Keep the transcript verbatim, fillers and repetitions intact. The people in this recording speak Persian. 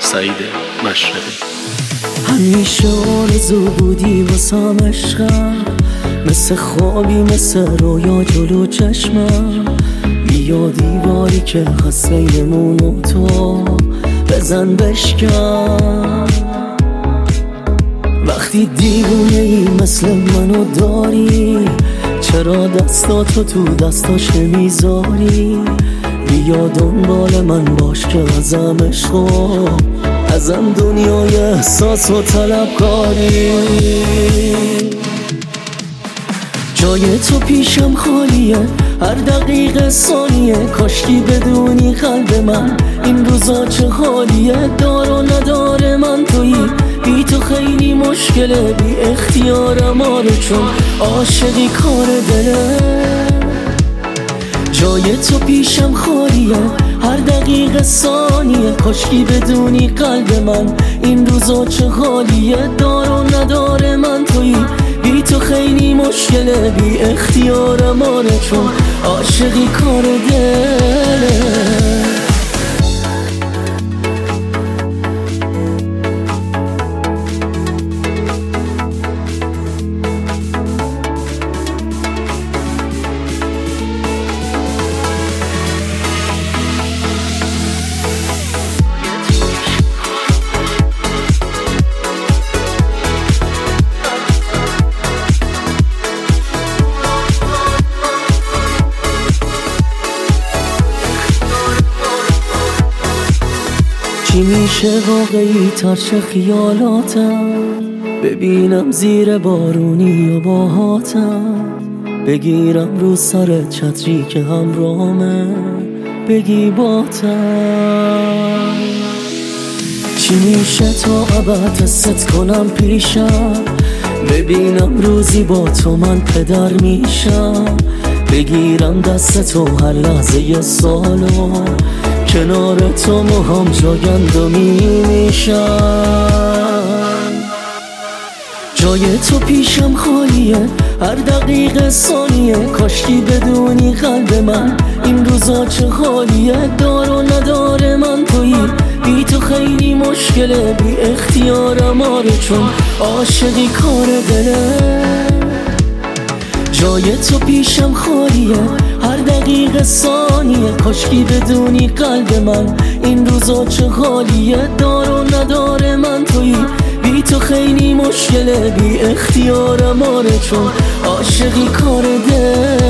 سعید مشرقی. همیشه آرزو بودی واسم عشقم، مثل خوابی مثل رویا جلو چشمم. بیا دیواری که هست بینمون و تو بزن بشکن. وقتی دیوونه ای مثل منو داری، چرا دستاتو تو دستاش نمیذاری؟ بیا دنبال من باش که ازم عشقو، ازم دنیای احساس و طلبکاری. جای تو پیشم خالیه، هر دقیقه ثانیه. کاشکی بدونی قلب من این روزا چه حالیه. دار و ندار من تویی، بی تو خیلی مشکله. بی اختیارم آره چون عاشقی کار دله. جای تو پیشم خالیه، هر دقیقه ثانیه. کاشکی بدونی قلب من این روزا چه حالیه. دار و ندار من تویی، بی تو خیلی مشکله. بی اختیارم آره چون عاشقی کار دله. چی میشه واقعی تر چه خیالاتم، ببینم زیر بارونی و باهاتم. بگیرم رو سر چتری که همراهمه، بگی باتم. چی میشه تا ابد حست کنم پیشم، ببینم روزی با تو من پدر میشم. بگیرم دست تو هر لحظه یه سالو، کنار تو موهام جاگندمی میشن. جای تو پیشم خالیه، هر دقیقه ثانیه. کاشکی بدونی قلب من این روزا چه حالیه. دار و ندار من تویی، بی تو خیلی مشکله. بی اختیارم آره چون عاشقی کار دله. جای تو پیشم خالیه، هر دقیقه ثانیه. کاشکی بدونی قلب من این روزا چه حالیه. دار و ندار من تویی، بی تو خیلی مشکله. بی اختیارم آره چون عاشقی کار دل.